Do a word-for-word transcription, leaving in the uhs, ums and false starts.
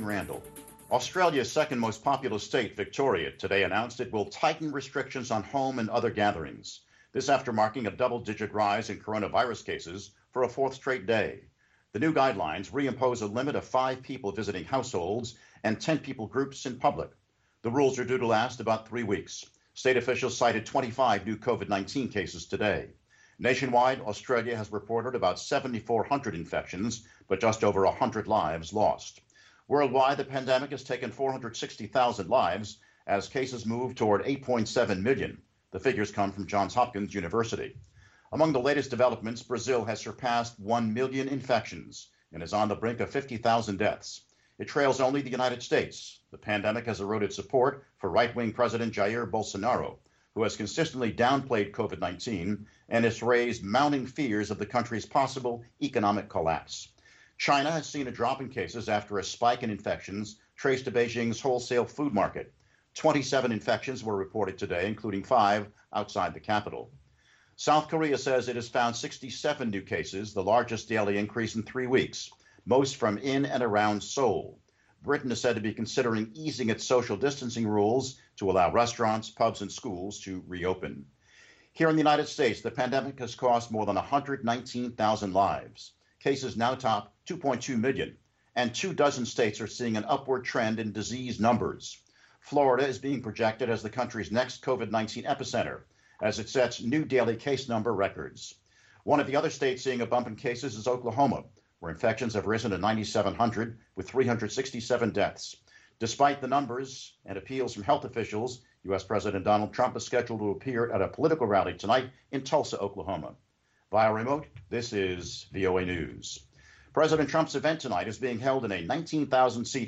Randall. Australia's second most populous state, Victoria, today announced it will tighten restrictions on home and other gatherings. This after marking a double-digit rise in coronavirus cases for a fourth straight day. The new guidelines reimpose a limit of five people visiting households and ten people groups in public. The rules are due to last about three weeks. State officials cited twenty-five new COVID nineteen cases today. Nationwide, Australia has reported about seven thousand four hundred infections, but just over one hundred lives lost. Worldwide, the pandemic has taken four hundred sixty thousand lives as cases move toward eight point seven million. The figures come from Johns Hopkins University. Among the latest developments, Brazil has surpassed one million infections and is on the brink of fifty thousand deaths. It trails only the United States. The pandemic has eroded support for right-wing President Jair Bolsonaro, who has consistently downplayed COVID nineteen and has raised mounting fears of the country's possible economic collapse. China has seen a drop in cases after a spike in infections traced to Beijing's wholesale food market. twenty-seven infections were reported today, including five outside the capital. South Korea says it has found sixty-seven new cases, the largest daily increase in three weeks, most from in and around Seoul. Britain is said to be considering easing its social distancing rules to allow restaurants, pubs, and schools to reopen. Here in the United States, the pandemic has cost more than one hundred nineteen thousand lives. Cases now top two point two million, and two dozen states are seeing an upward trend in disease numbers. Florida is being projected as the country's next COVID nineteen epicenter, as it sets new daily case number records. One of the other states seeing a bump in cases is Oklahoma, where infections have risen to nine thousand seven hundred with three hundred sixty-seven deaths. Despite the numbers and appeals from health officials, U S President Donald Trump is scheduled to appear at a political rally tonight in Tulsa, Oklahoma. Via remote, this is V O A News. President Trump's event tonight is being held in a nineteen thousand seat